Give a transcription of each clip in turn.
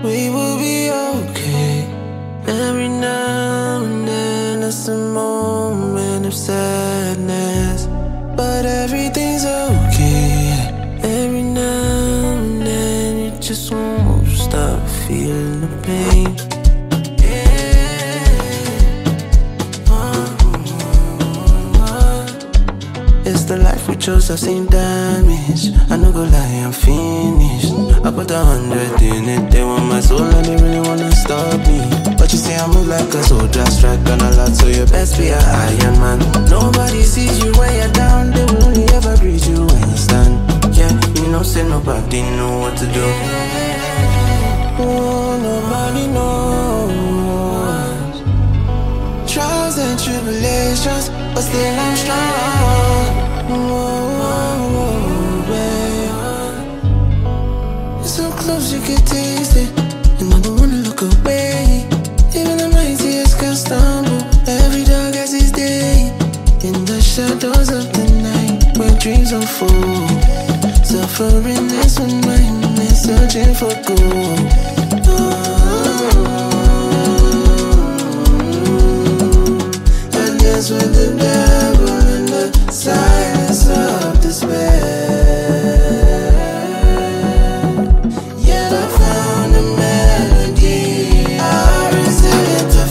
We will be okay. Every now and then it's a moment of sadness, but everything's okay. Every now and then you just won't stop feeling the pain. It's the life we chose, I've seen damage. I no go lie, I'm finished. I put 100 in it, they want my soul and they really wanna stop me. But you say I move like a soldier, strike on a lot, so you best be a Iron Man. Nobody sees you when you're down, they will only ever greet you when you stand. Yeah, you know, say nobody know what to do. Oh, nobody knows. Trials and tribulations, but still I'm strong. It's so close you can taste it, and I don't wanna look away. Even the mightiest can stumble. Every dog has his day. In the shadows of the night, where dreams unfold, suffering is when mine is searching for gold. And that's when the devil in the silence of despair. Yet I found a melody, our resilient to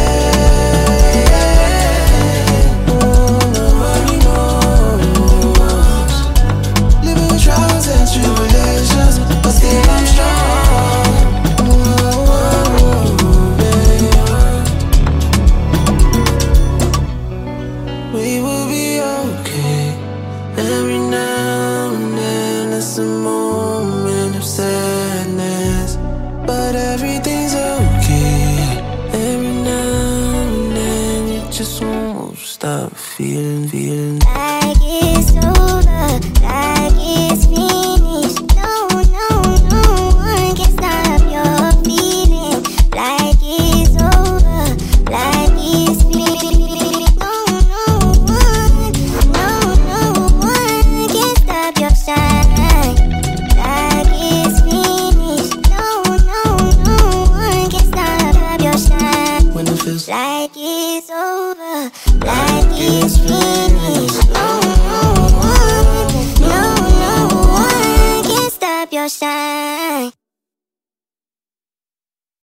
faith. Oh, nobody knows. Living with trials and tribulations, but still I'm strong. We will be okay. Every now and then it's a moment of sadness, but everything's okay. Every now and then you just won't stop feeling. Like it's over, like it's finished. No, no, no one can stop your feeling. Like it's over, like it's finished. No, no one can stop your shine. Like it's finished. No one can stop your shine. When it feels Like it's over, like it's finished. No one can stop your shine.